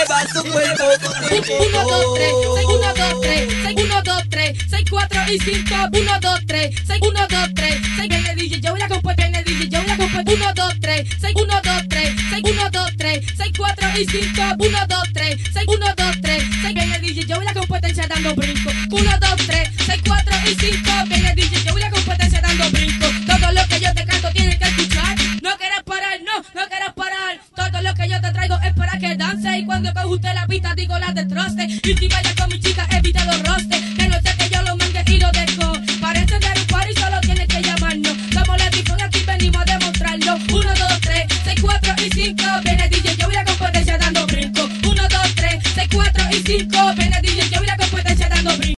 mueva su cuerpo. 1, 2, 3, 1, 2, 3, 1, 2, 3, 6, 4 y 5. 1, 2, 3, 6, 1, 2, 3, 6. Viene DJ Joey la compuesta, viene DJ Joey la compuesta. 1, 2, 3, 6, 1, 2, 3, 6, 1, 2, 3, 6, 4 y 5. 1, 2, 3, 6, 1, 2, 3, 6. Viene DJ Joey la competencia dando brinco. 1, 2, 3, 6, 4 y 5. Viene DJ Joey la competencia dando brinco. Todo lo que yo te canto tienes que escuchar. No quieras parar, no quieras parar. Todo lo que yo te traigo es para que dance. Y cuando coge usted la pista digo la destroce. Y si vaya con mi